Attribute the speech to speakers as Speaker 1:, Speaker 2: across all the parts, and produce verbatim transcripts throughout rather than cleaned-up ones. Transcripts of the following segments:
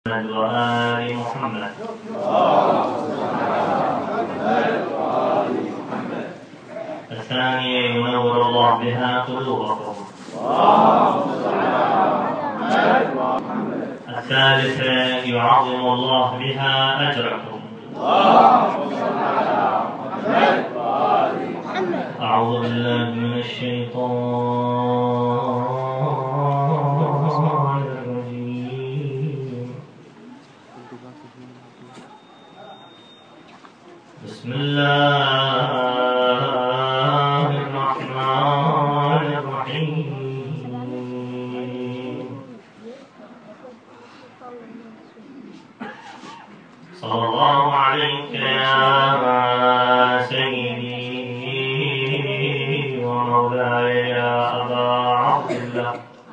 Speaker 1: وآل محمد. الثانية ينور الله بها قلوبكم. الثالثة يعظم الله بها أجركم. أعوذ بالله من الشيطان الرجيم. بسم الله الرحمن الرحيم. صلى الله عليك يا سيدي ومولاي يا أبا عبد الله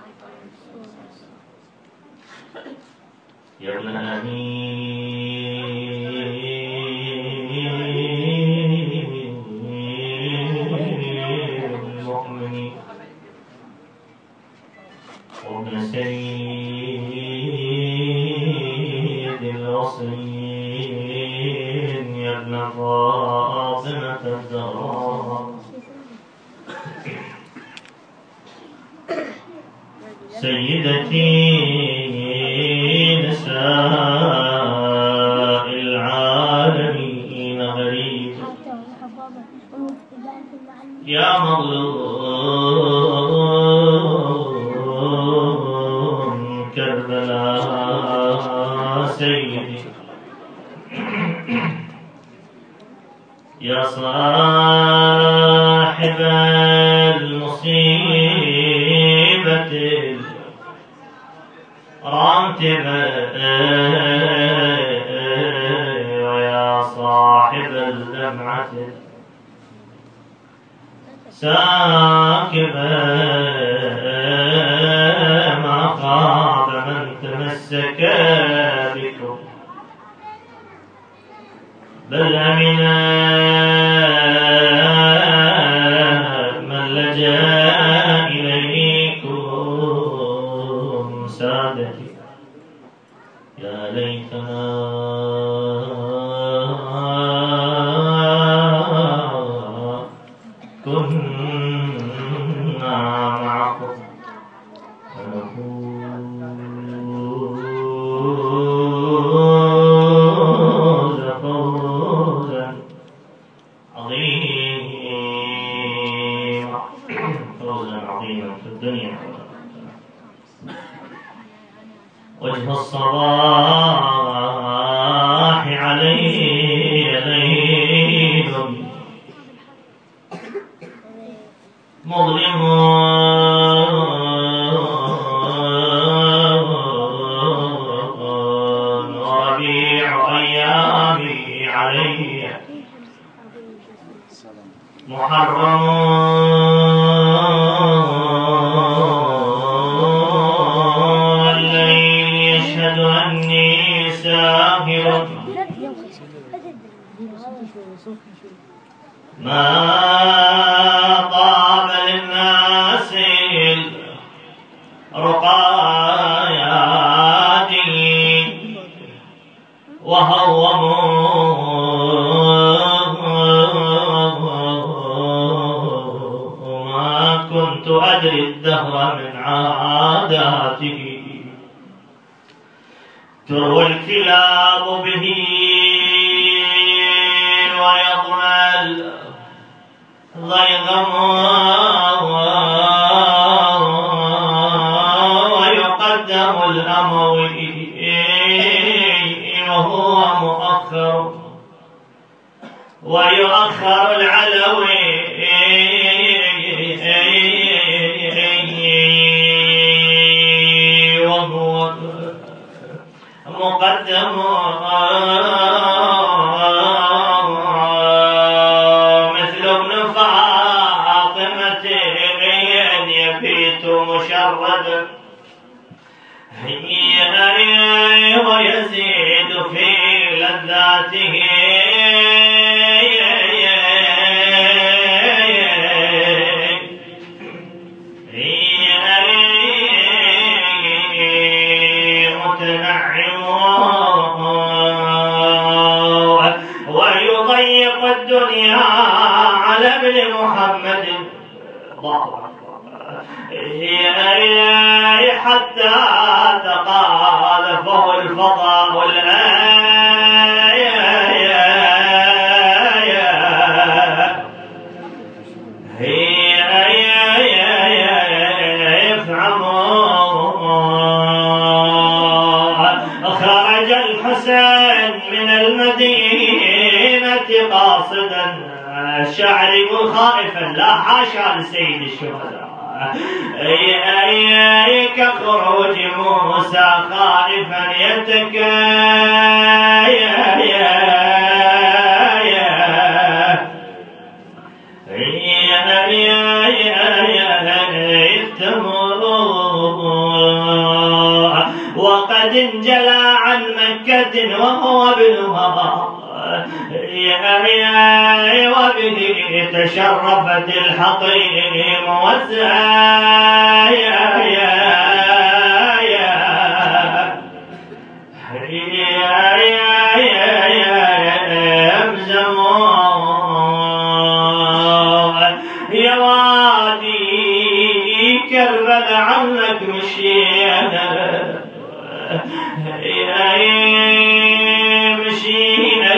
Speaker 1: يا ابن أمير المؤمنين وابن سيد الوصيين يا ابن فاطمة الزهراء سيدتي نساء العالمين غريب يا مظلوم كربلاء سيدي يا صاحب المصيبة راتبة ويا صاحب الدمعة ساكبة ما خاب من تمسك بكم بل أمن من لجأ إليكم سادتي يا ليتنا كنا معكم ونفوز فوزا عظيما فوزا عظيما في الدنيا وجه الصباح عليه ليل مظلم وربيع أيامي علي محرم الليل يشهد أني ساهر ما طاب للناس رقاياتي وهوموا ما كنت أدري الدهر من عاداته تروى الكلاب به ويضمل ضيغم ويقدم الأموي وهو مؤخر ويؤخر العلوي وهو مقدم مثل ابن فاطمة يبيت مشردا ويزيد في لذاته متنعم ويضيق الدنيا على ابن محمد. الله أكبر. حتى تقاذفه الفضاء الآية خرج الحسين من المدينة قاصدا، الشاعر يقول خائفا لا حاشا لسيد الشهداء، أي كخروج موسى خائفا وقد انجلى عن مكة وهو ابنها، وبه تشرفت الحطيم والزايا يا وادي كربلاء عنك مشينا مشينا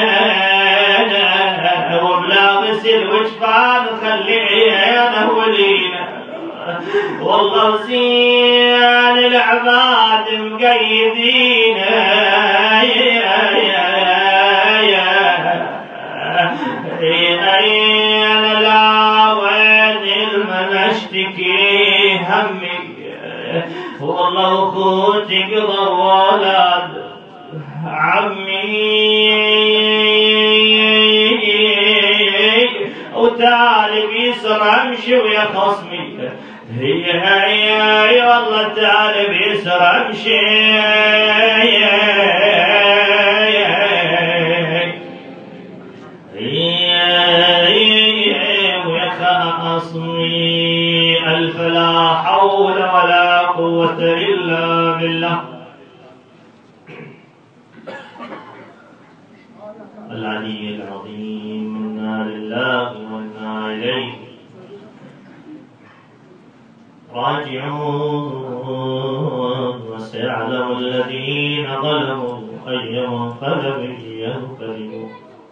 Speaker 1: وبلابس الوجفان خلينا ولينا، والله زين العباد مقيدين انا لا وين المن اشتكي همي، والله اخوتي قضوا ولاد عمي وتالي بيسر امشي ويا خصمي، هي هي والله تالي بيسر امشي ويا خصمي، الف لا حول ولا قوة إلا بالله العلي العظيم. إنا لله وإنا إليه راجعون، وسيعلم الذين ظلموا أي منقلب ينقلبون،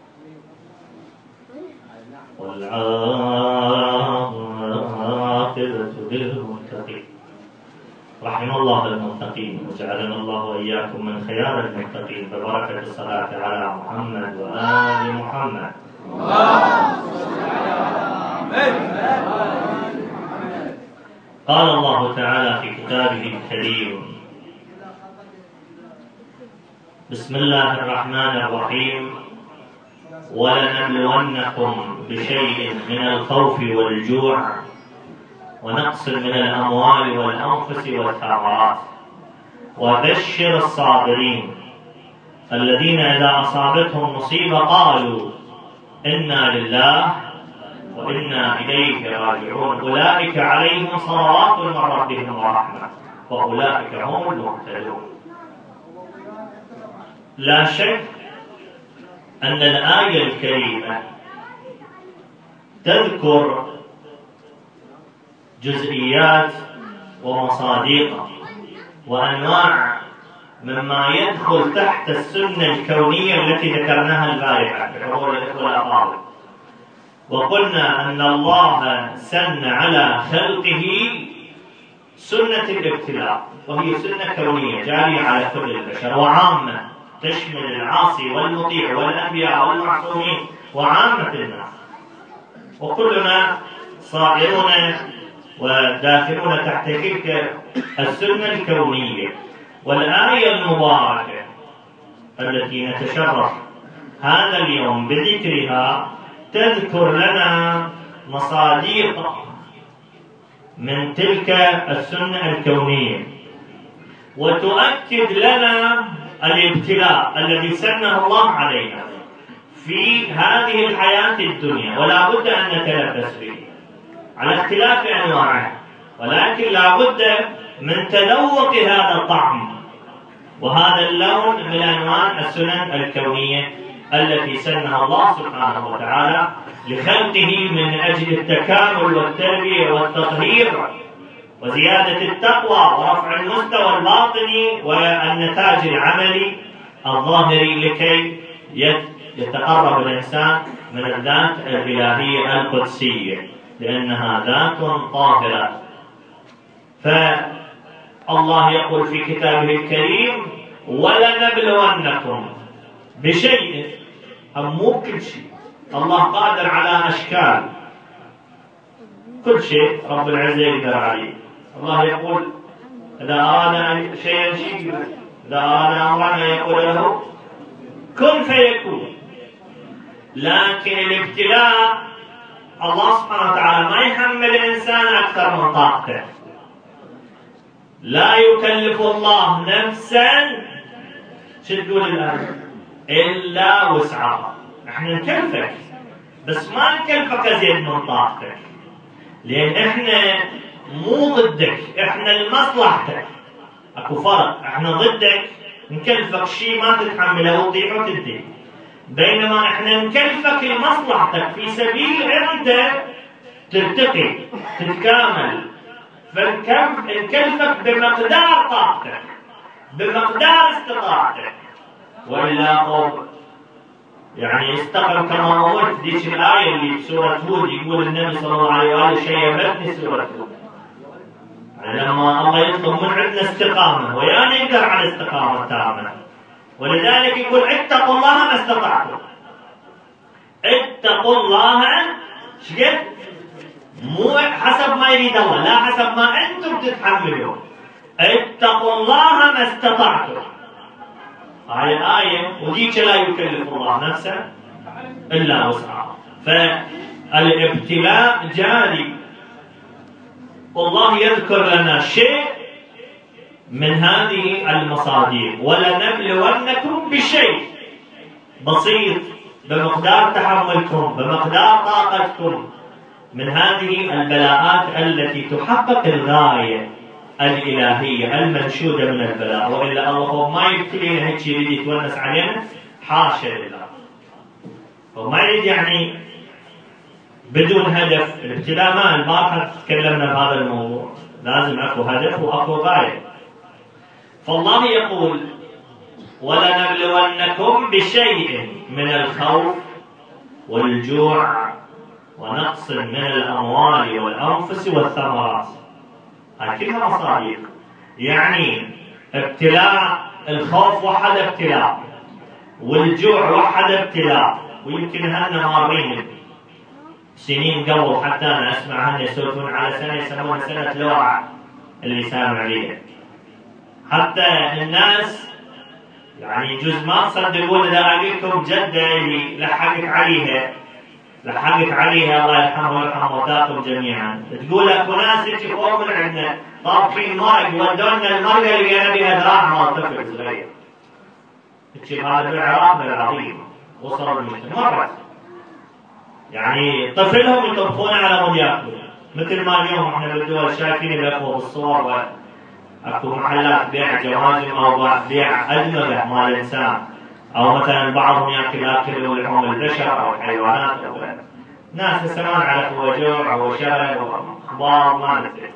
Speaker 1: والعاقبة للمتقين. رحم الله المتقين وجعلنا الله وإياكم من خيار المتقين ببركة الصلاة على محمد وآل محمد. قال الله تعالى في كتابه الكريم: بسم الله الرحمن الرحيم، ولنبلونكم بشيء من الخوف والجوع ونقص من الأموال والأنفس والثمرات وبشر الصابرين الذين إذا أصابتهم مصيبة قالوا إنا لله وإنا إليه راجعون، أولئك عليهم صلوات من ربهم ورحمة وأولئك هم المهتدون. لا شك أن الآية الكريمة تذكر جزئيات ومصادق وأنواع مما يدخل تحت السنة الكونية التي ذكرناها البارحة في حضور الإخوة الأفاضل، وقلنا أن الله سن على خلقه سنة الابتلاء، وهي سنة كونية جارية على كل البشر وعامة، تشمل العاصي والمطيع والأنبياء والمعصومين وعامة الناس، وكلنا صائرون وداخلون تحت تلك السنة الكونية. والآية المباركة التي نتشرف هذا اليوم بذكرها تذكر لنا مصادق من تلك السنة الكونية، وتؤكد لنا الابتلاء الذي سنه الله علينا في هذه الحياة الدنيا، ولا بد أن نتلبس به على اختلاف أنواعه، ولكن لا بد من تذوق هذا الطعم وهذا اللون من أنواع السنن الكونية التي سنها الله سبحانه وتعالى لخلقه من أجل التكامل والتربية والتطهير وزيادة التقوى ورفع المستوى الباطني والنتاج العملي الظاهري لكي يتقرب الإنسان من الذات الإلهية القدسية لأنها ذات طاهرة. فالله يقول في كتابه الكريم ولنبلونكم بشيء، هم مو كل شيء، الله قادر على أشكال كل شيء رب العزة يقدر عليه. الله يقول إذا أراد شيئا شيء، إذا أراد أمرا يقول له كن فيكون. لكن الابتلاء الله سبحانه وتعالى ما يحمل الإنسان أكثر من طاقته. لا يكلف الله نفسا شو تقول الآن إلا وسعها. احنا نكلفك بس ما نكلفك زيد من طاقتك، لأن احنا مو ضدك، احنا لمصلحتك. اكو فرق، احنا ضدك نكلفك شيء ما تتحمله وتضيع وتنتهي، بينما احنا نكلفك لمصلحتك في سبيل انت ترتقي تتكامل. فنكلفك بمقدار طاقتك بمقدار استطاعتك، والا قول يعني استقم كما امرت. ذيك الايه اللي بسوره هود يقول النبي صلى الله عليه واله شيبتني سوره هود، يعني لما الله يطلب من عندنا استقامه ويا نقدر على الاستقامه التامه. ولذلك يقول اتقوا الله ما استطعتم. اتقوا الله شقد مو حسب ما يريد الله، لا حسب ما انتم تتحملون. اتقوا الله ما استطعتم. هاي الآية وذيك لا يكلف الله نفسا إلا وسعها. فالابتلاء جاري. والله يذكر لنا شيء من هذه المصادر، ولنبلونكم بشيء بسيط بمقدار تحملكم بمقدار طاقتكم من هذه البلاءات التي تحقق الغاية الإلهية المنشودة من البلاء. وإلا الله ما يبتلينا هيك يريد يتونس علينا، حاشا لله. هو ما يريد يعني بدون هدف. الابتلاء ما البارحة تكلمنا بهذا الموضوع، لازم اكو هدف واكو غاية. فالله يقول ولنبلونكم بشيء من الخوف والجوع ونقص من الأموال والأنفس والثمرات. هاي كلها مصادر. يعني ابتلاء الخوف وحد ابتلاء، والجوع وحد ابتلاء. ويمكن هن مارين سنين قبل، حتى أنا أسمع هن يسولفون على سنة يسمونها سنة لوعة اللي سامع عليها. حتى الناس يعني جزء ما تصدقون إذا أقولكم جدة اللي لحقت عليها لحقت عليها الله يرحمه ويرحم موتاكم جميعا، تقول اكو ناس يجي فوق من عندنا طابخين مرق ودونا المرقه اللي لقينا بها ذراع مال طفل صغير. تجي هذا بالعراق بالعظيم وصلوا المجتمع مرت. يعني طفلهم يطبخون على مود ياكلون، مثل ما اليوم احنا بالدول شايفين بالاخوه بالصور، واكو محلات بيع جواجم او بيع ادمغه مال الانسان، او مثلا بعضهم ياكل اكل لحوم البشر او الحيوانات او غيره. ناس هسه ما نعرف هو جوع او شرع او اخبار ما ندري.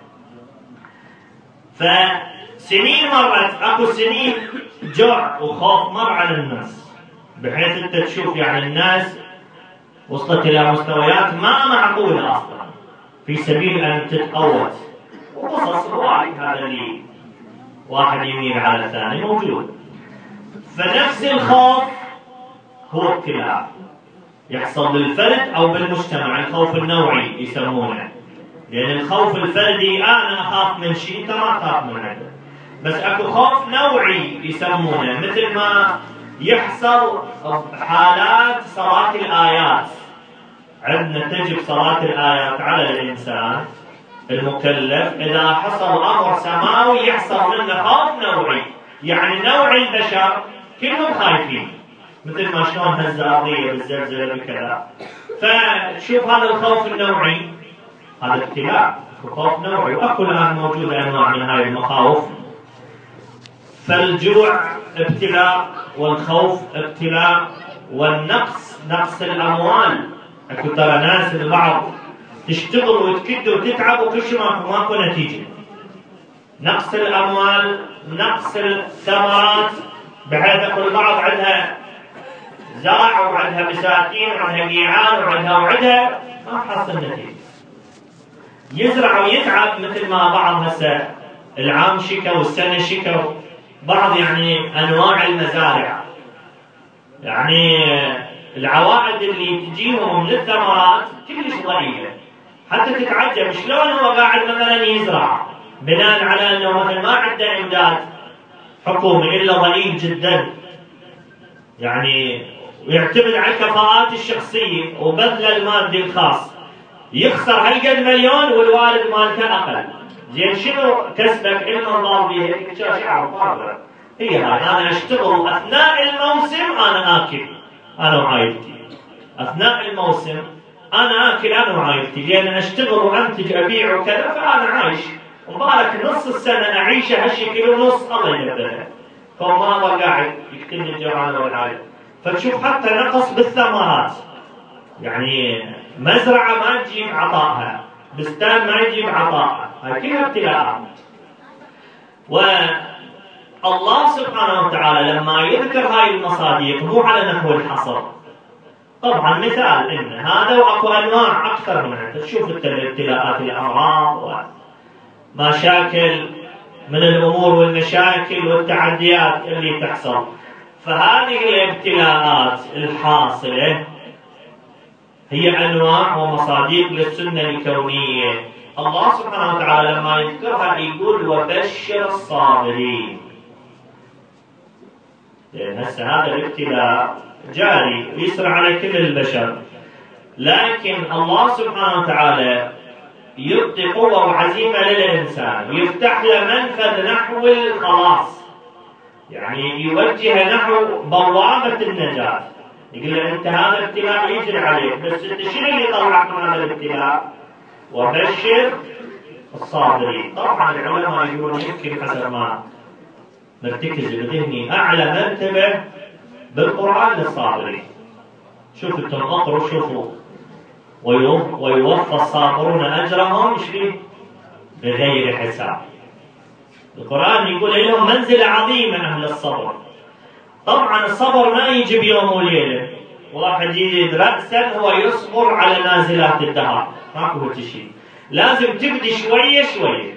Speaker 1: فسنين مرت، اكو سنين جوع وخوف مر على الناس، بحيث انت تشوف يعني الناس وصلت الى مستويات ما معقوله اصلا في سبيل ان تتقوت. وقصص هواي هذا اللي واحد يميل على الثاني موجود. فنفس الخوف هو ابتلاء يحصل بالفرد او بالمجتمع، الخوف النوعي يسمونه. لان الخوف الفردي انا اخاف من شيء انت ما تخاف من عنده، بس اكو خوف نوعي يسمونه، مثل ما يحصل حالات صلاة الآيات. عندنا تجب صلاة الآيات على الإنسان المكلف إذا حصل أمر سماوي يحصل منه خوف نوعي، يعني نوع البشر كلهم خايفين، مثل ما شلون هزة أرضية بالزلزلة بكذا. فشوف هذا الخوف النوعي هذا ابتلاء، خوف نوعي، وأكو الآن موجودة أنواع من هاي المخاوف. فالجوع ابتلاء، والخوف ابتلاء، والنقص نقص الأموال. اكو ترى ناس البعض تشتغل وتكد وتتعب وكل شيء ماكو نتيجة. نقص الأموال، نقص الثمرات، بحيث اكو البعض عندها زرع وعندها مساكين وعندها قيعان وعندها وعندها ما حصل نتيجة. يزرع ويتعب مثل ما بعض هسه العام شكا والسنة شكا، بعض يعني أنواع المزارع يعني العوائد اللي تجيهم من الثمرات كلش ضئيلة، حتى تتعجب شلون هو قاعد مثلا يزرع بناء على انه مثلا ما عنده امداد حكومي الا ضئيل جدا، يعني ويعتمد على الكفاءات الشخصية وبذل المادي الخاص، يخسر هالقد مليون والوالد مالته اقل. زين شنو كسبك؟ علم الله به شعر. هي هاي انا اشتغل اثناء الموسم انا اكل انا وعائلتي، اثناء الموسم انا اكل انا وعائلتي، لان اشتغل وانتج ابيع وكذا فانا عايش، وبارك نص السنه اعيشه هالشكل ونص الله ينبهها، فما هو قاعد يقتلني الجيران والعائله. فتشوف حتى نقص بالثمرات، يعني مزرعه ما تجيب عطائها، بستان ما يجيب عطائها، هاي كلها ابتلاءات. والله سبحانه وتعالى لما يذكر هاي المصادق مو على نحو الحصر، طبعا مثال ان هذا واكو انواع اكثر من هذا. تشوف الابتلاءات، الامراض ومشاكل من الامور والمشاكل والتعديات اللي تحصل. فهذه الابتلاءات الحاصله هي انواع ومصادق للسنه الكونيه. الله سبحانه وتعالى لما يذكرها يقول وبشر الصابرين، لان هسه هذا الابتلاء جاري ويسرى على كل البشر، لكن الله سبحانه وتعالى يعطي قوه وعزيمه للانسان ويفتح له منفذ نحو الخلاص، يعني يوجه نحو بوابه النجاه. يقول له انت هذا الابتلاء يجري عليك، بس انت شنو اللي طلعك من هذا الابتلاء؟ وبشر الصابرين. طبعا العلماء يقولون يمكن حسب ما مرتكز بذهني اعلى مرتبه بالقران للصابرين. شوفوا انتم اقروا شوفوا ويوفى الصابرون اجرهم ايش بغير حساب. القران يقول لهم منزله عظيمه اهل الصبر. طبعا الصبر ما يجي بيوم وليله، واحد يجد راسا هو يصبر على نازلات الدهر، ماكو شيء، لازم تبدي شويه شويه،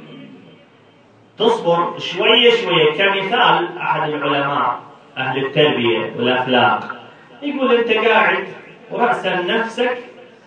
Speaker 1: تصبر شويه شويه. كمثال احد العلماء اهل التربيه والاخلاق يقول انت قاعد وراسا نفسك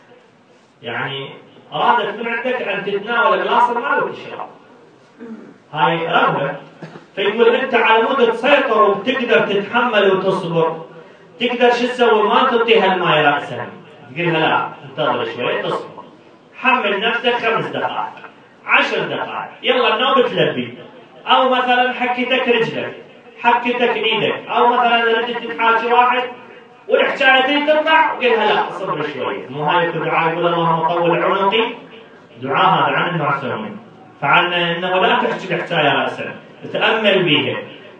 Speaker 1: يعني ارادت من عندك ان تتناول جلاس الماء وتشرب، هاي رغبه، فيقول انت على مود تسيطر وبتقدر تتحمل وتصبر، تقدر شو تسوي؟ ما تعطيها الماء راسا، تقول لها لا انتظر شوي تصبر، حمل نفسك خمس دقائق عشر دقائق يلا النوم تلبي، او مثلا حكيتك رجلك حكيتك ايدك، او مثلا ردت تحاكي واحد والحكايه تطلع وقال لها لا صبر شوي. مو هاي الدعاء يقول اللهم طول عنقي، دعاء هذا عن المعصومين، فعنا انه لا تحكي الحكايه راسا، تامل بيها،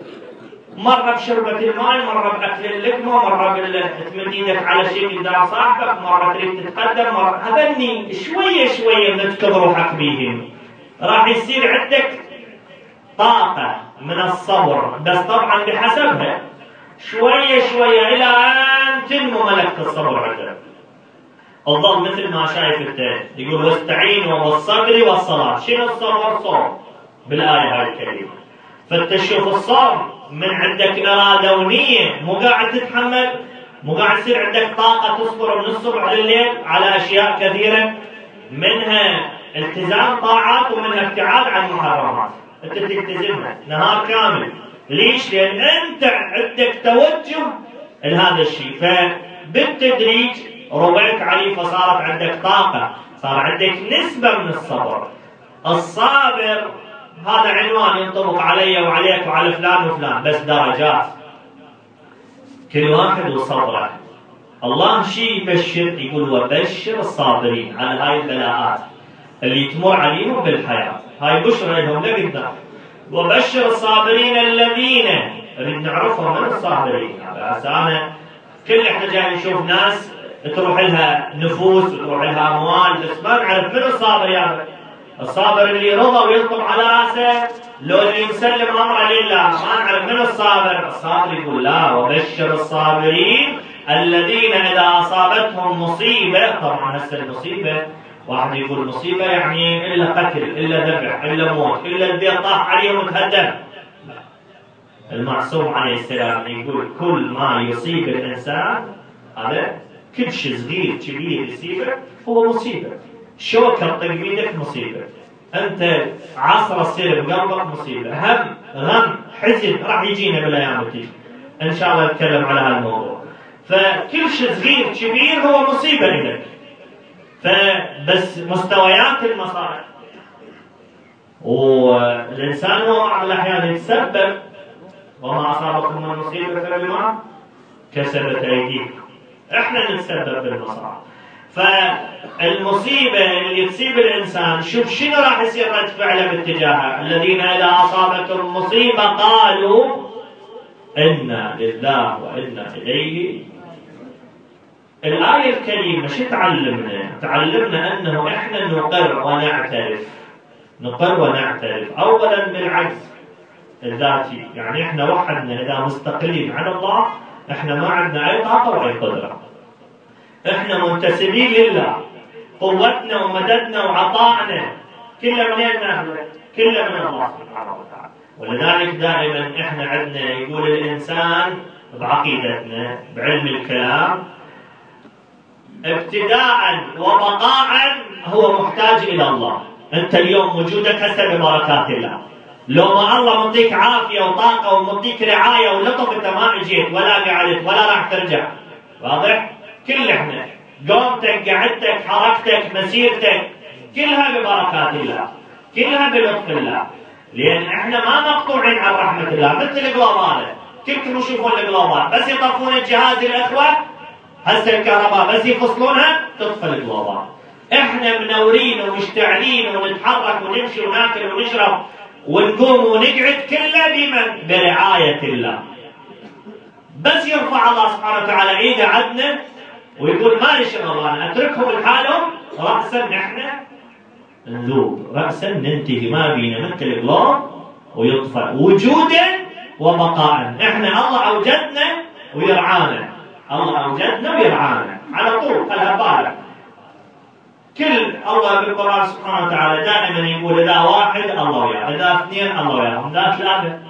Speaker 1: مره بشربه الماء، مره باكل اللقمه، مره تمد ايدك على شيء قدام صاحبك، مره تريد تتقدم، مره هذني شويه شويه من تكبر روحك بيهم راح يصير عندك طاقه من الصبر، بس طبعا بحسبها شويه شويه الى ان تنمو ملكه الصبر عندك. الظل مثل ما شايف انت يقول واستعينوا بالصبر والصلاه. شنو الصبر؟ صوم بالايه هاي الكريمه. فانت تشوف الصوم من عندك اراده ونيه، مو قاعد تتحمل، مو قاعد يصير عندك طاقه تصبر من الصبح لليل على اشياء كثيره، منها التزام طاعات ومنها ابتعاد عن محرمات، انت تلتزمها نهار كامل. ليش؟ لان انت عندك توجه لهذا الشيء، فبالتدريج رويت عليه فصارت عندك طاقه، صار عندك نسبه من الصبر. الصابر هذا عنوان ينطبق علي وعليك وعلى فلان وفلان، بس درجات، كل واحد وصبره. الله شيء يبشر، يقول وبشر الصابرين على هاي البلاءات اللي تمر عليهم بالحياه، هاي بشرى لهم لقدام. وبشر الصابرين الذين نريد نعرفهم من الصابرين. بس أنا كل إحنا جاي نشوف ناس تروح لها نفوس وتروح لها أموال، بس ما نعرف من الصابر. يعني الصابر اللي رضى ويلطم على راسه، لو اللي يسلم أمره لله. ما نعرف من الصابر. الصابر يقول لا، وبشر الصابرين الذين إذا أصابتهم مصيبة. طبعا هسه المصيبة واحد يقول مصيبة يعني إلا قتل إلا ذبح إلا موت إلا البيت طاح عليهم وتهدم. المعصوم عليه السلام يقول كل ما يصيب الإنسان هذا كل شيء صغير كبير يصيبه هو مصيبة. شوكة تطق بيدك مصيبة، أنت عصرة تصير بقلبك مصيبة، هم غم حزن راح يجينا بالأيام التي إن شاء الله نتكلم على هذا الموضوع. فكل شيء صغير كبير هو مصيبة لك. فبس مستويات المصائب، والإنسان هو بعض الأحيان يتسبب. وما أصابكم من مصيبة فبما كسبت أيديكم. إحنا نتسبب بالمصائب. فالمصيبة اللي تصيب الإنسان شوف شنو راح يصير رد فعله باتجاهها. الذين إذا أصابتهم مصيبة قالوا إنا لله وإنا إليه. الآية الكريمة شو تعلمنا؟ تعلمنا أنه إحنا نقر ونعترف. نقر ونعترف أولا بالعجز الذاتي، يعني إحنا وحدنا إذا مستقلين عن الله إحنا ما عندنا أي طاقة وأي قدرة. إحنا منتسبين لله، قوتنا ومددنا وعطائنا كله منين ناخذه؟ كله من الله سبحانه وتعالى. ولذلك دائما إحنا عندنا يقول الإنسان بعقيدتنا بعلم الكلام ابتداء وبقاء هو محتاج إلى الله. أنت اليوم وجودك هسه ببركات الله. لو ما الله مديك عافية وطاقة ومديك رعاية ولطف أنت ما اجيت ولا قعدت ولا راح ترجع. واضح؟ كل احنا قومتك قعدتك حركتك مسيرتك كلها ببركات الله، كلها بلطف الله. لأن احنا ما مقطوعين عن رحمة الله مثل الجلوبات. كلكم يشوفون الجلوبات بس يطفون الجهاز الأخوة هسه الكهرباء بس يفصلونها تطفى الجلوبات. احنا منورين ومشتعلين ونتحرك ونمشي وناكل ونشرب ونقوم ونقعد كله بمن؟ برعاية الله. بس يرفع الله سبحانه وتعالى ايده عندنا ويقول ما ليش الله اتركهم لحالهم رأسا نحن نذوب، رأسا ننتهي، ما بينا مثل الجلوب ويطفى وجودا وبقاء. احنا الله اوجدنا ويرعانا، الله اوجدنا ويرعانا على طول. خلها بالك كل الله بالقرآن سبحانه وتعالى دائما يقول اذا واحد الله وياه، اذا اثنين الله وياهم، اذا ثلاثه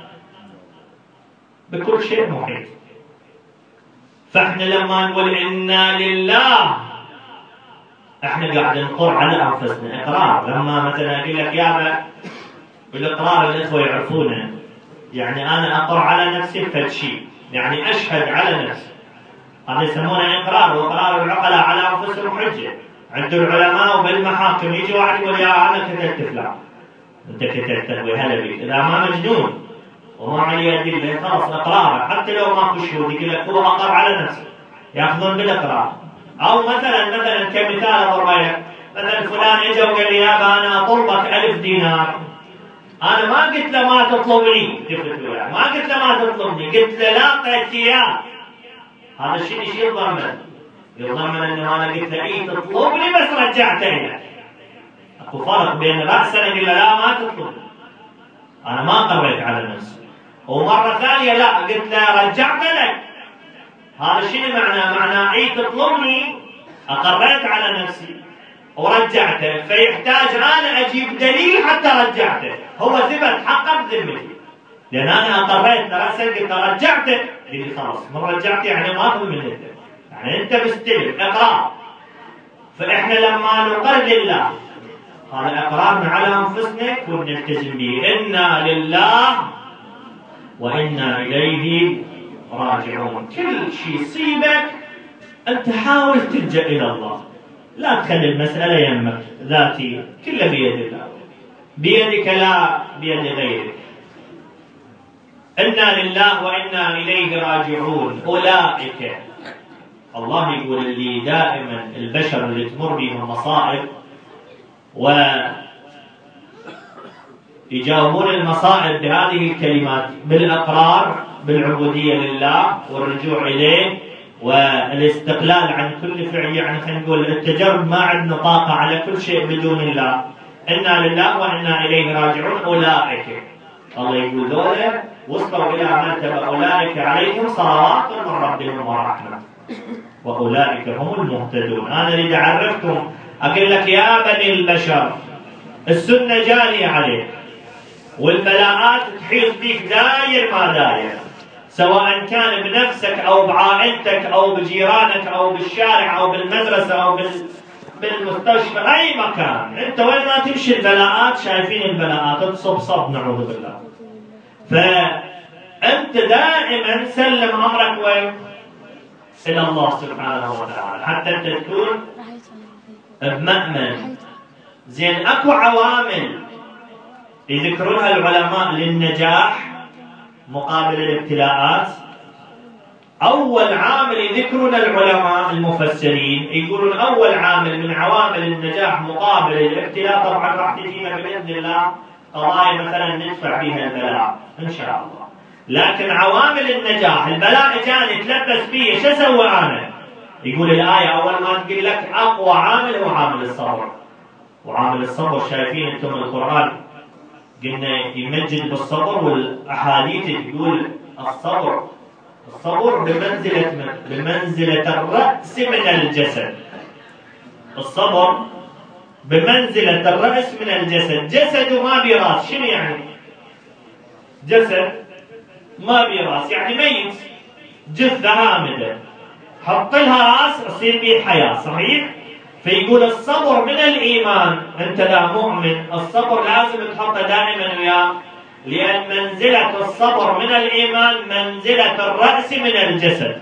Speaker 1: بكل شيء محيط. فاحنا لما نقول انا لله احنا قاعد نقر على انفسنا اقرار. لما مثلا اقول لك يابا بالاقرار الاخوه يعرفونه، يعني انا اقر على نفسي بفد شيء، يعني اشهد على نفسي. هذا يسمونه اقرار، واقرار العقلاء على انفسهم حجه. عند العلماء وبالمحاكم يجي واحد يقول يا انا كتبت فلان، انت كتبت وهلا بك، اذا ما مجنون وما عليه ادله خلاص اقراره، حتى لو ماكو شهود يقول لك هو اقر على نفسه، ياخذون بالاقرار. او مثلا مثلا كمثال اضرب لك، مثلا فلان اجى وقال لي يابا انا اطلبك ألف دينار، انا ما قلت له ما تطلبني، ما قلت له ما تطلبني، قلت له لا اعطيتك اياه. هذا الشيء ايش يتضمن؟ يتضمن انه انا قلت له اي تطلبني بس رجعته لك. اكو فرق بين راسا اقول له لا ما تطلبني، انا ما قريت على نفسي، ومره ثانيه لا قلت له رجعت لك. هذا شنو معناه؟ معناه اي تطلبني اقريت على نفسي ورجعته، فيحتاج انا اجيب دليل حتى رجعته. هو ثبت حقا بذمتي لان انا اقريت راسا قلت له رجعته، قال خلاص من رجعت يعني ما اخذ منك، يعني انت مستلم اقرار. فاحنا لما نقر لله هذا اقرارنا على انفسنا ونلتزم به، انا لله وانا اليه راجعون. كل شيء يصيبك انت حاول تلجا الى الله، لا تخلي المساله يمك ذاتي، كله بيد الله، بيدك لا بيد غيرك. انا لله وانا اليه راجعون. اولئك الله يقول اللي دائما البشر اللي تمر بهم مصائب و يجاوبون المصائب بهذه الكلمات: بالإقرار بالعبودية لله والرجوع إليه والاستقلال عن كل فعل، يعني خلينا نقول التجرد، ما عندنا طاقة على كل شيء بدون الله، إنا لله وإنا إليه راجعون. أولئك الله يقول ذولا وصلوا إلى مرتبة أولئك عليهم صلوات من ربهم ورحمة وأولئك هم المهتدون. أنا أريد أعرفكم، أقول لك يا بني البشر، السنة جارية عليك والبلاءات تحيط بك داير ما داير، سواء كان بنفسك أو بعائلتك أو بجيرانك أو بالشارع أو بالمدرسة أو بالمستشفى، أي مكان أنت وين ما تمشي البلاءات، شايفين البلاءات تصب صب نعوذ بالله. فأنت دائما سلم أمرك وين؟ إلى الله سبحانه وتعالى حتى أنت تكون بمأمن. زين، أكو عوامل يذكرونها العلماء للنجاح مقابل الابتلاءات. أول عامل يذكرون العلماء المفسرين يقولون أول عامل من عوامل النجاح مقابل الابتلاء، طبعا راح تجينا بإذن الله قضايا مثلا ندفع بها البلاء إن شاء الله، لكن عوامل النجاح البلاء جاني تلبس فيه، شو أسوي أنا؟ يقول الآية أول ما تقول لك أقوى عامل هو عامل الصبر. وعامل الصبر شايفين أنتم القرآن قلنا يمجد بالصبر، والأحاديث تقول الصبر الصبر بمنزلة من؟ بمنزلة الرأس من الجسد. الصبر بمنزلة الرأس من الجسد. جسده ما براس، شنو يعني؟ جسد ما براس يعني ميت، جثة هامدة، حط لها راس يصير به حياة، صحيح؟ فيقول الصبر من الإيمان. أنت لا مؤمن، الصبر لازم تحطه دائما وياه، لأن منزلة الصبر من الإيمان منزلة الرأس من الجسد.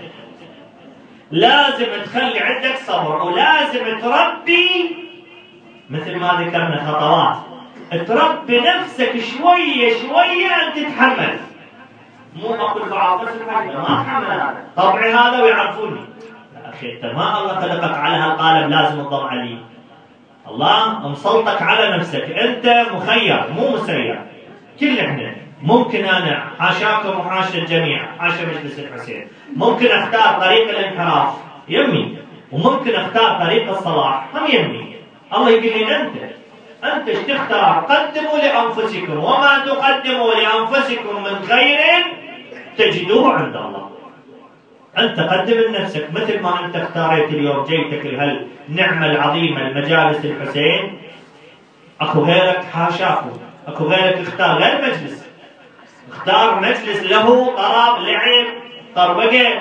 Speaker 1: لازم تخلي عندك صبر، ولازم تربي مثل ما ذكرنا خطوات، تربي نفسك شوية شوية أن تتحمل. مو أقول بعض بس ما أتحمل طبعي هذا ويعرفوني. يا أخي أنت ما الله خلقك على هالقالب لازم تضل عليه. الله مسلطك على نفسك، أنت مخير مو مسير. كل احنا ممكن انا حاشاكم وحاشا الجميع، حاشا مجلس الحسين، ممكن اختار طريق الانحراف يمي، وممكن اختار طريق الصلاح هم يمي. الله يقول لي انت انت ايش تختار؟ قدموا لانفسكم وما تقدموا لانفسكم من خير تجدوه عند الله. انت قدم لنفسك مثل ما انت اختاريت اليوم جيتك لهالنعمه العظيمه المجالس الحسين، اكو غيرك حاشاكم، اكو غيرك اختار غير مجلس، اختار مجلس له طراب لعب طربقه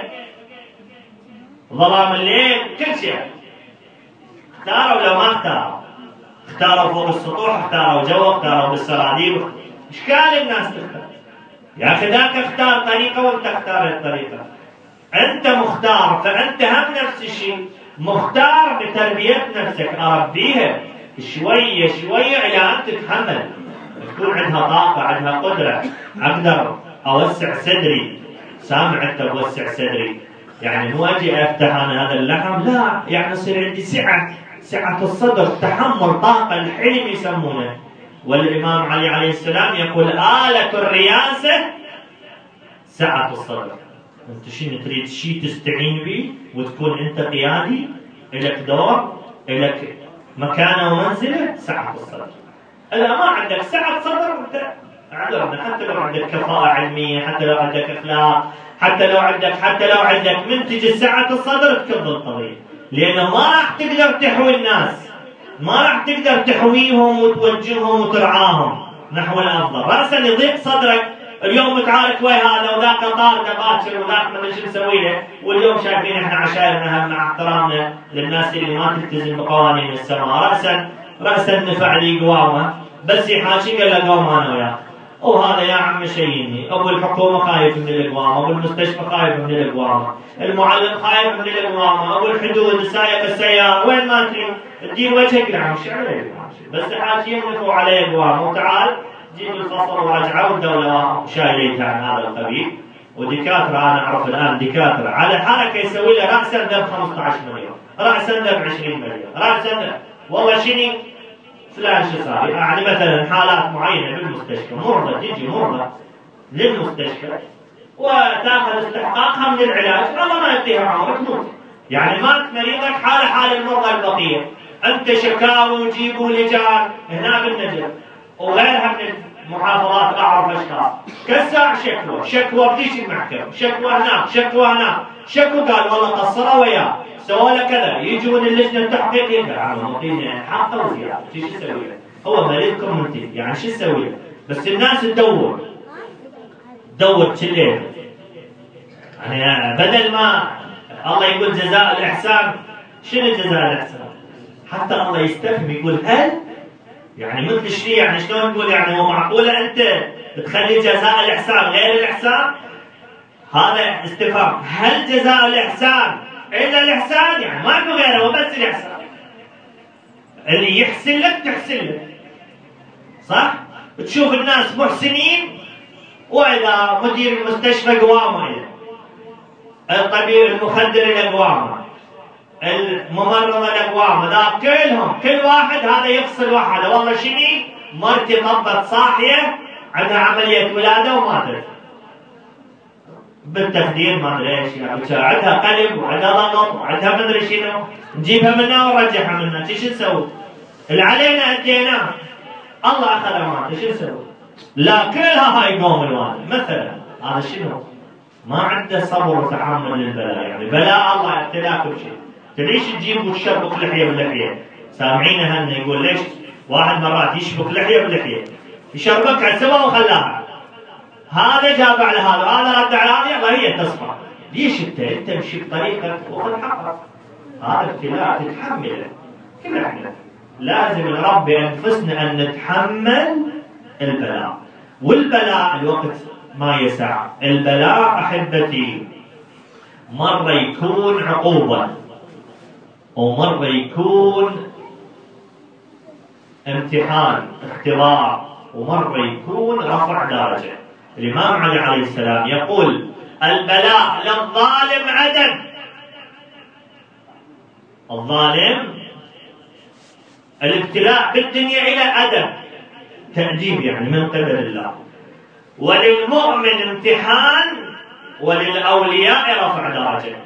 Speaker 1: ظلام الليل كل شيء. اختاروا لو ما اختاروا، اختاروا فوق السطوح، اختاروا جوا، اختاروا بالسراديب، اشكال الناس تختار. يا اخي ذاك اختار طريقه وانت اختارت طريقه، انت مختار، فانت هم نفس الشيء مختار بتربيه نفسك، اربيها شويه شويه الى ان تتحمل، تكون عندها طاقة، عندها قدرة. أقدر أوسع صدري، سامع أنت بوسع صدري، يعني مو أجي أفتح أنا هذا اللحم، لا، يعني يصير عندي سعة، سعة الصدر، تحمل، طاقة، الحلم يسمونه. والإمام علي عليه السلام يقول آلة الرياسة سعة الصدر. أنت شنو تريد؟ شيء تستعين به وتكون أنت قيادي، إلك دور، إلك مكانة ومنزلة، سعة الصدر. إذا ما عندك سعة صدر أنت اعذرنا، حتى لو عندك كفاءة علمية، حتى لو عندك أخلاق، حتى لو عندك حتى لو عندك منتج سعة الصدر تكب القضية، لأنه ما راح تقدر تحوي الناس، ما راح تقدر تحويهم وتوجههم وترعاهم نحو الأفضل. رأسا يضيق صدرك، اليوم متعارك ويا هذا وذاك طار باكر وذاك ما شو نسوي له، واليوم شايفين احنا عشائرنا مع احترامنا للناس اللي ما تلتزم بقوانين السماء، رأسا رأسا نفع لي قوامه بس يحاشي قال له قوم انا وياك، وهذا يا عم شيني، ابو الحكومه خايف من القوامه، ابو المستشفى خايف من القوامه، المعلم خايف من القوامه، ابو الحدود سايق السياره، وين ما تريد تدير وجهك لعم شعري بس حاجي يملكوا عليه قوامه، وتعال جيب الفصل وراجعه والدوله شايلين عن هذا القبيل. ودكاتره انا اعرف الان دكاتره على حركه يسوي له راسا ذب خمسة عشر مليون، راسا ذب عشرين مليون، راسا والله شنو فلان شو صار؟ يعني مثلا حالات معينه بالمستشفى، مرضى تجي مرضى للمستشفى وتاخذ استحقاقها من العلاج، الله ما يديها عمرك تموت. يعني مات مريضك حال حال المرضى البقيه، انت شكاوى وجيبوا لجان هنا بالنجف وغيرها من المحافظات، اعرف اشخاص كساع شكوى، شكوى بديش المحكمه، شكوى هناك، شكوى هناك، شكوى قال والله قصروا وياه، سووا له كذا، يجون اللجنه التحقيقيه قال عم معطيني حقه وزياده، شو اسوي له؟ هو مريضكم انت، يعني شو اسوي له؟ بس الناس تدور تدور تشليل، يعني بدل ما الله يقول جزاء الاحسان، شنو جزاء الاحسان؟ حتى الله يستفهم يقول هل؟ يعني مثل الشيء، يعني شلون نقول؟ يعني هو معقوله انت تخلي جزاء الاحسان غير الاحسان؟ هذا استفهام، هل جزاء الاحسان الا الاحسان؟ يعني ما في غيره، هو بس الاحسان. اللي يحسن لك تحسن لك، صح؟ تشوف الناس محسنين، واذا مدير المستشفى قوامه له، الطبيب المخدر له قوامه، الممرضه له قوامه، ذا كلهم كل واحد هذا يفصل واحده، والله شني مرتي طبت صاحيه عندها عمليه ولاده وماتت بالتخدير ما ادري ايش، يعني عندها قلب وعندها ضغط وعندها ما ادري شنو، نجيبها منها ونرجعها منها، شو نسوي؟ اللي علينا اديناه، الله اخذ ماته، شو نسوي؟ لا كلها هاي قوم الوالد مثلا، هذا شنو؟ ما عنده صبر وتحمل للبلاء، يعني بلاء الله ابتلاك بشيء، ليش تجيب وتشبك لحيه بلحيه؟ سامعينها هن يقول ليش واحد مرات يشبك لحيه بلحيه، يشربكها سوا وخلاها، هذا جاب على هذا، هذا رد على هذا، يلا هي تصفى، ليش انت انت امشي بطريقك وخذ حقك، هذا ابتلاء تتحمله، كل احنا لازم نربي انفسنا ان نتحمل البلاء، والبلاء الوقت ما يسع، البلاء احبتي مره يكون عقوبه ومره يكون امتحان اختبار ومره يكون رفع درجه. الامام علي عليه السلام يقول البلاء للظالم عدم، الظالم الابتلاء بالدنيا الى ادب، تأديب يعني من قبل الله، وللمؤمن امتحان وللأولياء رفع درجة.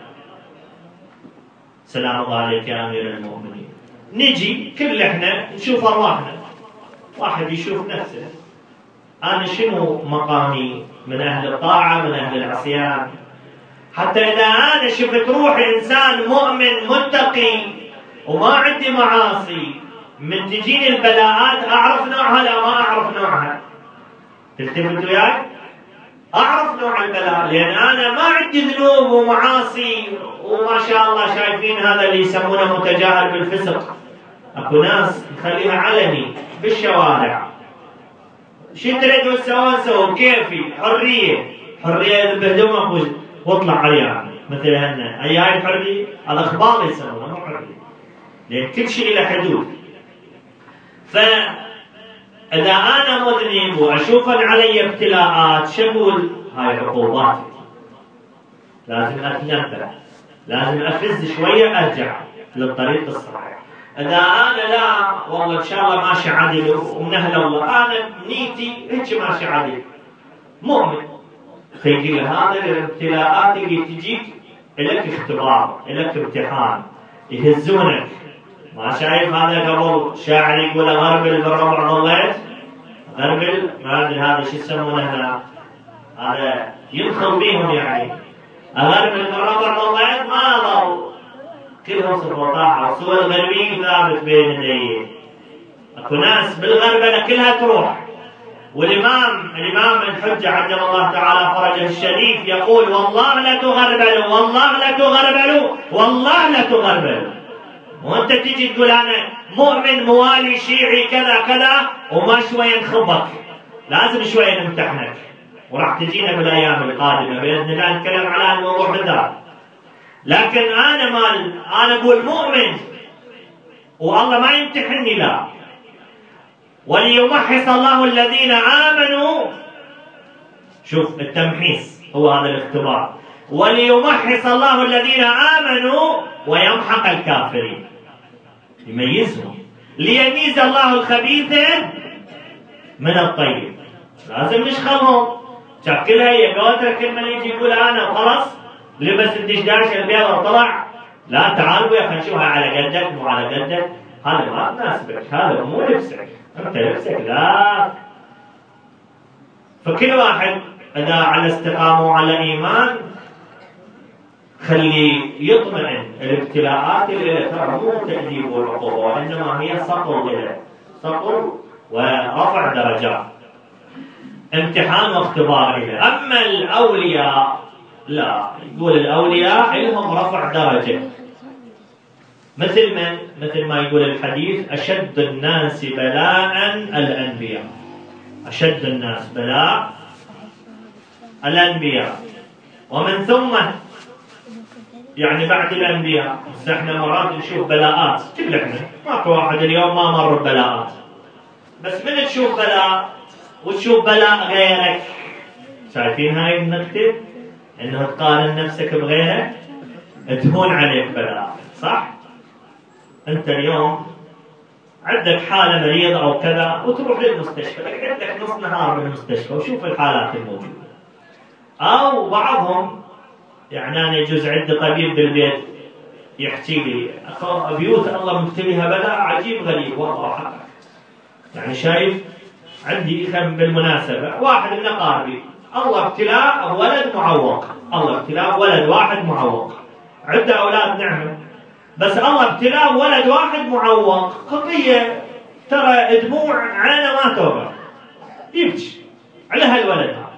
Speaker 1: سلام الله عليك يا أمير المؤمنين. نجي كل احنا نشوف أرواحنا، واحد يشوف نفسه، أنا شنو مقامي من أهل الطاعة من أهل العصيان، حتى إذا أنا شفت روحي إنسان مؤمن متقي وما عندي معاصي، من تجيني البلاءات أعرف نوعها لا ما أعرف نوعها، تلتفت وياي؟ أعرف نوع البلاء، لأن أنا ما عندي ذنوب ومعاصي وما شاء الله شايفين هذا اللي يسمونه متجاهل بالفسق، أكو ناس نخليها علني بالشوارع، شو تريدون تسوون سووا كيفي، حرية، حرية بهدومك واطلع عريان مثل هنا، أي هاي الحرية؟ هذا إخبار يسمونه مو حرية، لأن كل شيء له حدود. فإذا أنا مذنب وأشوف أن علي ابتلاءات شو أقول؟ هاي عقوبات، لازم أتنبه، لازم أفز شوية أرجع للطريق الصحيح. إذا أنا لا والله إن شاء الله ماشي عدل ومن أهل الله، أنا نيتي هيك ماشي عدل مؤمن، فيجي هذا الابتلاءات اللي تجيك لك اختبار، لك امتحان، يهزونك. ما شايف هذا قبل شاعر يقول غربل بالربع ظليت، غربل ما ادري هذا شو يسمونه هنا، هذا يدخل بيهم يعني، غربل بالربع ظليت ما ضل، كلهم صرفوا طاحه، وصور الغربيين ثابت بين يديه. اكو ناس بالغربله كلها تروح، والامام الامام الحجه عجل الله تعالى فرجه الشريف يقول والله لا تغربلوا، والله لا تغربلوا، والله لا تغربلوا. وانت تيجي تقول انا مؤمن موالي شيعي كذا كذا وما شويه نخبك، لازم شويه نمتحنك، وراح تجينا بالايام القادمه باذن الله نتكلم على الموضوع بالذات. لكن انا مال انا اقول مؤمن والله ما يمتحني، لا، وليمحص الله الذين امنوا، شوف التمحيص هو هذا الاختبار، وليمحص الله الذين امنوا ويمحق الكافرين، يميزهم. ليميز الله الخبيث من الطيب. لازم نشخلهم. شاف كلها هي قوتها كلمة يجي يقول أنا وخلاص لبس الدشداش البيض وطلع. لا تعال ويا خلينا نشوفها على قدك مو على قدك. هذا ما تناسبك، هذا مو لبسك، أنت لبسك لا. فكل واحد إذا على استقامة وعلى إيمان خلي يطمئن. الابتلاءات اللي ترى مو تأديب والعقوبة، وإنما هي صقر له، صقر ورفع درجات، امتحان واختبار له. أما الأولياء لا، يقول الأولياء لهم رفع درجة، مثل من؟ مثل ما يقول الحديث أشد الناس بلاء الأنبياء. أشد الناس بلاء الأنبياء، ومن ثم يعني بعد الأنبياء. بس احنا مرات نشوف بلاءات، كل احنا ماكو واحد اليوم ما مر ببلاءات، بس من تشوف بلاء وتشوف بلاء غيرك. شايفين هاي النكتة؟ انه تقارن نفسك بغيرك تهون عليك بلاء، صح؟ انت اليوم عندك حالة مريضة او كذا وتروح للمستشفى، تقعد لك نص نهار بالمستشفى وشوف الحالات الموجودة. او بعضهم يعني انا يجوز عندي طبيب بالبيت يحكي لي بيوت الله مبتليها بلاء عجيب غريب والله حقك. يعني شايف عندي خم بالمناسبة واحد من أقاربي الله ابتلاء ولد معوق، الله ابتلاء ولد واحد معوق، عنده أولاد نعمة، بس الله ابتلاء ولد واحد معوق. قضية ترى دموع عينه ما توقف، يبكي على هالولد هذا.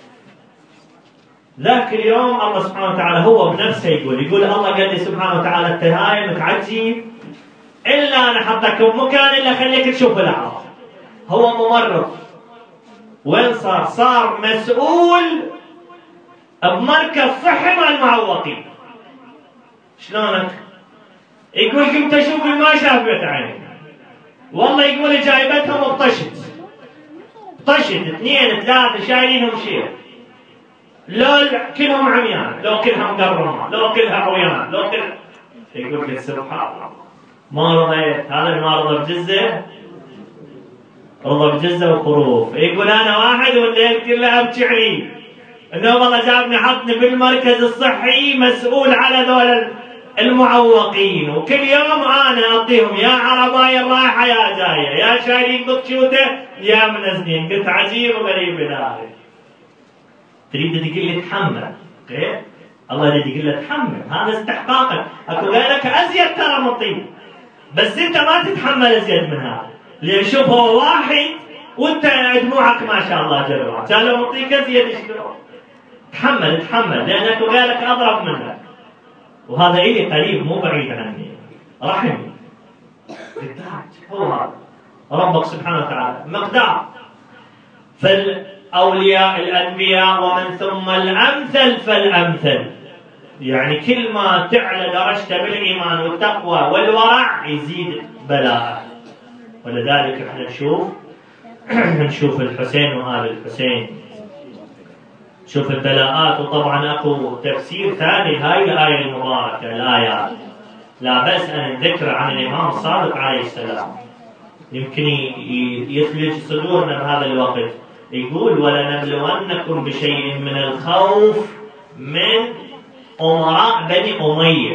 Speaker 1: ذاك اليوم الله سبحانه وتعالى هو بنفسه يقول يقول الله قال لي سبحانه وتعالى انت هاي متعجب الا انا حطك بمكان الا خليك تشوف الاعراض. هو ممرض، وين صار؟ صار مسؤول بمركز صحي مع المعوقين. شلونك؟ يقول قمت اشوف ما شافت عيني، والله يقول جايبتهم بطشت طشت اثنين ثلاثه شايلينهم شيء، لو كلهم عميان، لو كلها مقرمه، لو كلها عويان، لو كلها. يقول لك سبحان الله ما رضيت. هذا ما رضى بجزه، رضى بجزه وخروف. يقول انا واحد والليل كله ابكي عليه انه والله جابني حطني بالمركز الصحي مسؤول على ذول المعوقين، وكل يوم انا اعطيهم يا عربايه رايحه يا جايه، يا شايلين بطشوته يا منزلين. قلت عجيب وغريب هذا. تريد تقول لي تحمل، اوكي؟ الله يريد يقول لك تحمل، هذا استحقاقك. اكو غيرك ازيد ترى مطيب، بس انت ما تتحمل ازيد من هذا. لان شوف هو واحد وانت دموعك ما شاء الله جرعت، كان لو مطيك ازيد شلون؟ تحمل تحمل لان اكو غيرك اضرب منك. وهذا الي قريب مو بعيد عني، رحم هو هذا ربك سبحانه وتعالى مقدار. فالاولياء الانبياء ومن ثم الامثل فالامثل، يعني كل ما تعلى درجته بالايمان والتقوى والورع يزيد بلاء. ولذلك احنا نشوف نشوف الحسين وآل الحسين، شوف البلاءات. وطبعا اكو تفسير ثاني هاي الايه المباركه الايات لا بأس ان نذكر عن الامام الصادق عليه السلام، يمكن يثلج صدورنا بهذا الوقت. يقول ولنبلونكم بشيء من الخوف من امراء بني اميه،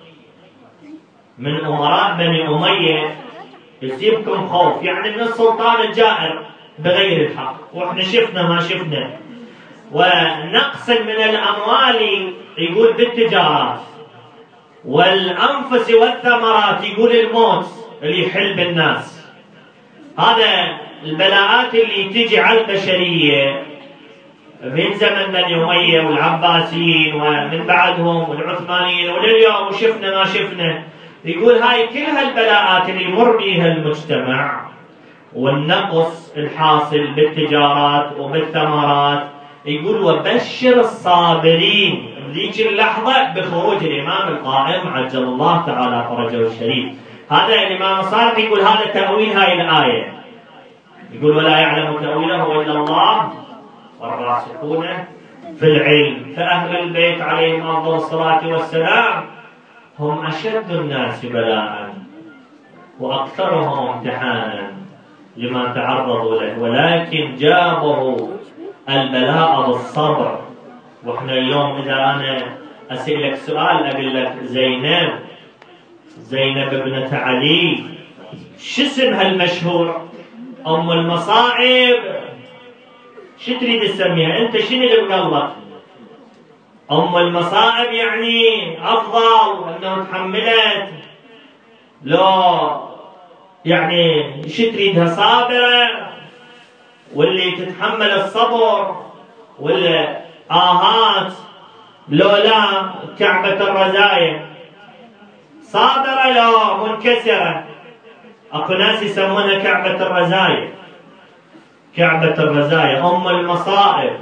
Speaker 1: من امراء بني اميه يصيبكم خوف، يعني من السلطان الجائر بغير الحق، واحنا شفنا ما شفنا. ونقص من الاموال يقول بالتجارات، والانفس والثمرات يقول الموت اللي يحل بالناس. هذا البلاءات اللي تجي على البشريه من زمن بني اميه والعباسيين ومن بعدهم والعثمانيين ولليوم وشفنا ما شفنا. يقول هاي كل هالبلاءات اللي يمر بها المجتمع والنقص الحاصل بالتجارات وبالثمرات، يقول وبشر الصابرين ذيك اللحظة بخروج الإمام القائم عجل الله تعالى فرجه الشريف. هذا الإمام الصادق يقول هذا تأويل هاي الآية، يقول ولا يعلم تأويله إلا الله والراسخون في العلم. فأهل البيت عليهم أفضل الصلاة والسلام هم أشد الناس بلاء، وأكثرهم امتحانا لما تعرضوا له، ولكن جابوا البلاء بالصبر. وإحنا اليوم إذا أنا أسألك سؤال أقول لك زينب زينب ابنة علي، شو اسمها المشهور؟ أم المصائب. شو تريد تسميها أنت؟ شنو اللي بقلبك؟ أم المصائب يعني أفضل أنه تحملت، لو يعني شو تريدها؟ صابرة، واللي تتحمل الصبر ولا آهات؟ لو لا كعبة الرزايا صابرة لو منكسرة. أكو ناس يسمونها كعبة الرزايا، كعبة الرزايا أم المصائب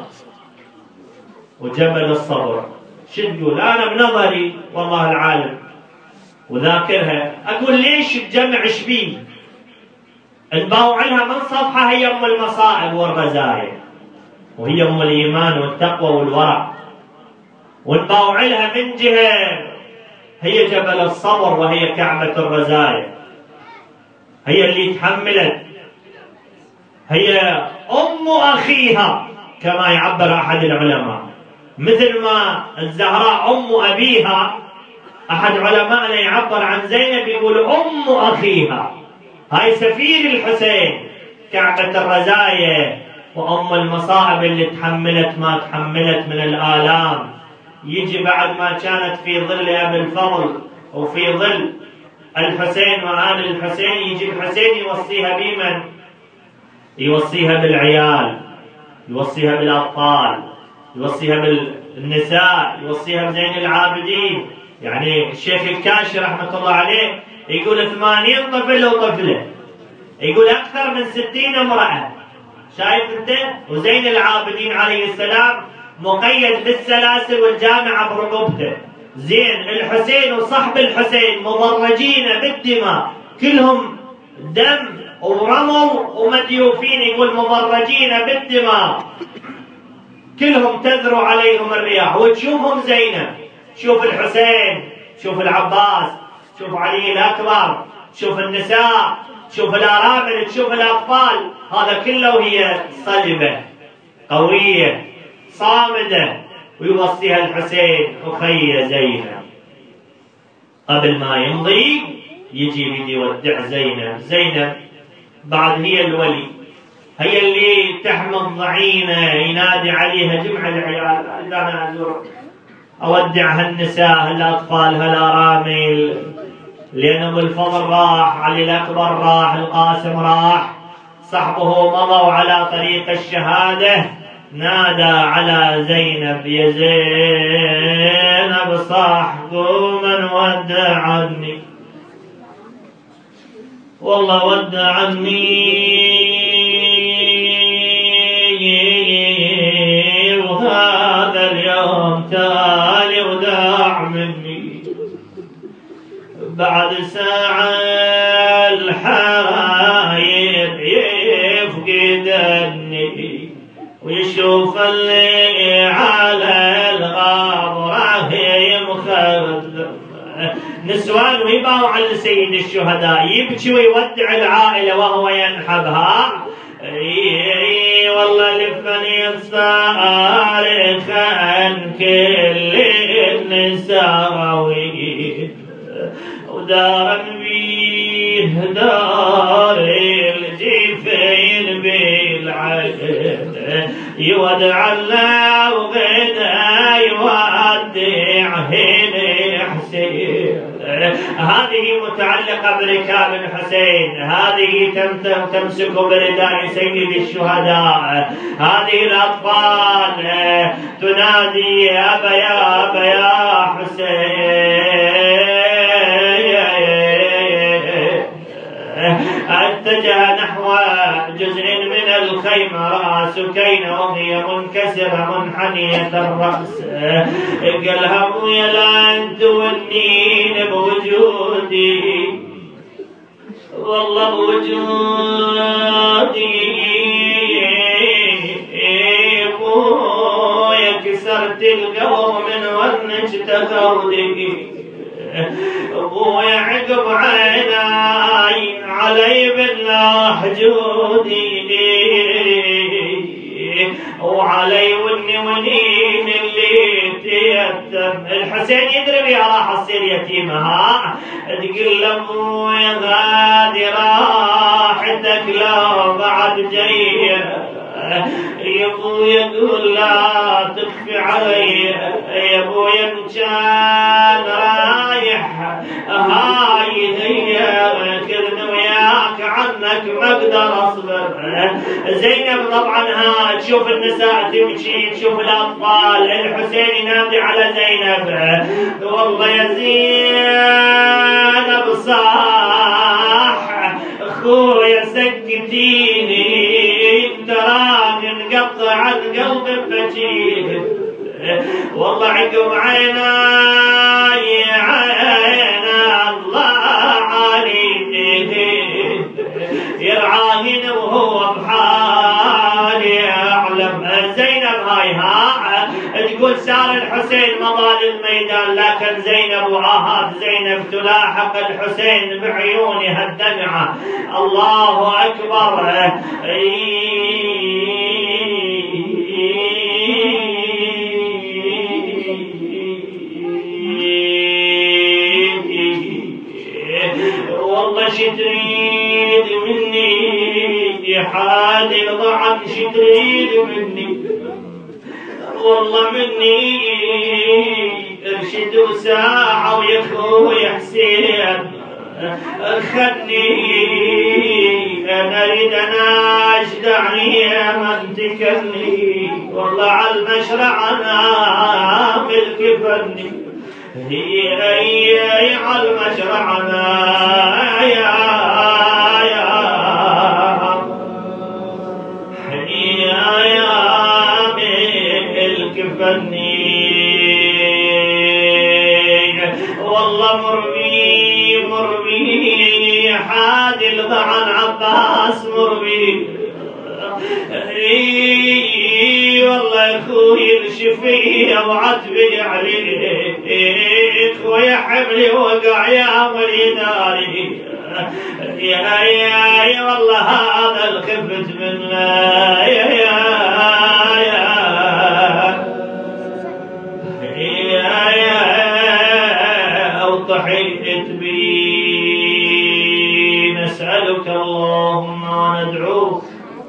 Speaker 1: وجبل الصبر. شو تقول؟ أنا بنظري والله العالم وذاكرها أقول ليش تجمع شبيه نباوع لها من صفحة هي أم المصائب والرزايا، وهي أم الإيمان والتقوى والورع، ونباوع لها من جهة هي جبل الصبر وهي كعبة الرزايا، هي اللي تحملت، هي أم أخيها كما يعبر أحد العلماء، مثل ما الزهراء أم أبيها. أحد علمائنا يعبر عن زينب يقول أم أخيها. هاي سفير الحسين كعبة الرزايا وأم المصائب اللي تحملت ما تحملت من الآلام. يجي بعد ما كانت في ظل أبي الفضل وفي ظل الحسين وآل الحسين، يجي الحسين يوصيها بمن؟ يوصيها بالعيال، يوصيها بالأطفال، يوصيها بالنساء، يوصيها بزين العابدين. يعني الشيخ الكاشي رحمة الله عليه يقول ثمانين طفل وطفلة، يقول أكثر من ستين امرأة. شايف أنت؟ وزين العابدين عليه السلام مقيد بالسلاسل والجامعة برقبته. زين الحسين وصحب الحسين مضرجين بالدماء، كلهم دم ورمل ومديوفين، يقول مضرجين بالدماء، كلهم تذرو عليهم الرياح وتشوفهم زينب. شوف الحسين، شوف العباس، شوف علي الأكبر، شوف النساء، شوف الأرامل، تشوف الأطفال، هذا كله وهي صلبة قوية صامدة. ويوصيها الحسين أخي زينب. قبل ما يمضي يجي بيدي يودع زينب. زينب بعد هي الولي، هي اللي تحمل ضعينة، ينادي عليها جمع العيال إذا أنا أزور أودع هالنساء هالأطفال هالأرامل، لأن أبو الفضل راح، علي الأكبر راح، القاسم راح، صحبه مضوا على طريق الشهادة. نادى على زينب يا زينب صاحكم من ودعني، والله ودعني وهذا اليوم تالي وداع مني. بعد ساعة الحرايب يفقدني ويشوف اللي على الغابرة يمخذ. نسوان ويباوع على سيد الشهداء، يبكي ويودع العائلة وهو ينحبها. اي والله لفني الصارخ عن كل النساوين، ودار بيه دار الجيفين بالعهد، يودع الله وغدا يودع هنا حسين. هذه متعلقة بركاب الحسين، هذه تمسك برداء سيد الشهداء، هذه الأطفال تنادي يا أبا يا أبا يا حسين. اتجه نحو جزء من الخيمة رأى سكينة وهي منكسرة منحنية الرأس، قالها ابويا لا انت والنين بوجودي، والله بوجودي ابويا كسرت القلب من ونك تخوضي. أبويا عقب عيناي علي بالله جودي وعلي وني ونين اللي تيتم. الحسين يدري بها راح اصير يتيمه، ها تقول لابويا غادي راحتك لو بعد جايه يا ابويا يقول لا تخفي علي يا ابويا ان كان رايح هاي هي كذن وياك عنك ما اقدر اصبر. زينب طبعا ها تشوف النساء تمشي تشوف الاطفال، الحسين ينادي على زينب والله يا زينب صاح اخويا سكتيني تراك انقطع القلب بفجيه والله عقب عيناي عينا الله عليه يرعاهن وهو بحالي اعلم. زينب هاي ها تقول سار الحسين مضى للميدان لكن زينب وآهات زينب تلاحق الحسين بعيونها الدمعة. الله أكبر. والله شتريد مني حادي ضعف شتريد مني والله مني ارشدوا ساعة ويا اخوي حسين خدني انا اريد اناشد عليا من تكلني والله على المشرع انا ملك فني هي هي على المشرع انا يا يا يا يا ملك فني والله مرمي مرمي حادي الضعن عباس مرمي والله اخوي الشفيه وعتبي عليك ويا حملي وقع يا مري ناري يا يا يا والله هذا الخفت منا يا يا يا يا يا اوضحيت بي. نسألك اللهم وندعوك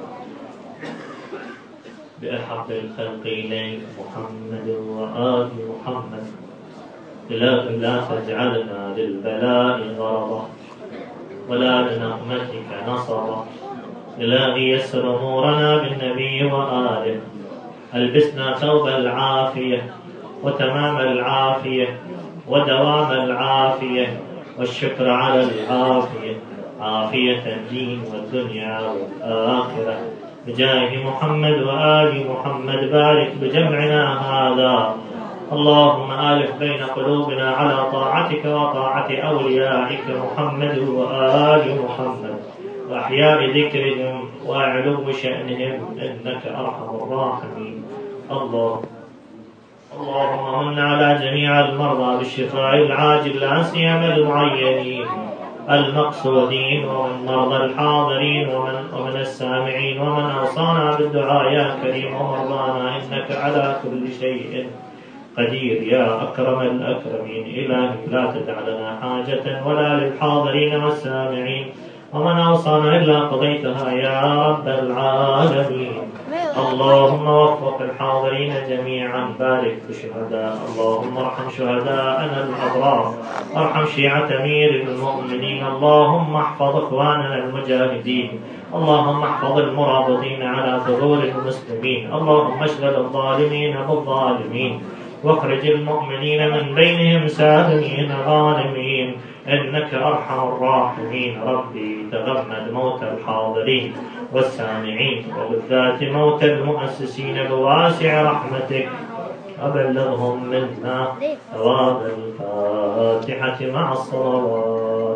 Speaker 1: بأحب الخلق إليك محمد وآل محمد إلهي لا تجعلنا للبلاء غرضا ولا لنقمتك نصرا. إلهي يسر أمورنا بالنبي وآله، ألبسنا ثوب العافية وتمام العافية ودوام العافية والشكر على العافية، عافية الدين والدنيا والآخرة بجاه محمد وآل محمد. بارك بجمعنا هذا، اللهم آلف بين قلوبنا على طاعتك وطاعة أوليائك محمد وآل محمد وأحياء ذكرهم وعلو شأنهم إنك أرحم الراحمين. الله اللهم من على جميع المرضى بالشفاء العاجل لا سيما المعينين المقصودين ومن مرضى الحاضرين ومن, ومن السامعين ومن أوصانا بالدعاء يا كريم ومرضانا إنك على كل شيء قدير يا أكرم الأكرمين. إلهي لا تدع لنا حاجة ولا للحاضرين والسامعين ومن أوصانا إلا قضيتها يا رب العالمين. اللهم وفق الحاضرين جميعا، بارك بالشهداء، اللهم ارحم شهداءنا الأبرار، ارحم شيعة أمير المؤمنين، اللهم احفظ إخواننا المجاهدين، اللهم احفظ المرابطين على ثغور المسلمين، اللهم اشغل الظالمين بالظالمين واخرج المؤمنين من بينهم سالمين غانمين إنك أرحم الراحمين. ربي تغمد موت الحاضرين والسامعين وبالذات موت المؤسسين بواسع رحمتك وبلغهم منا ثواب الفاتحة مع الصلوات.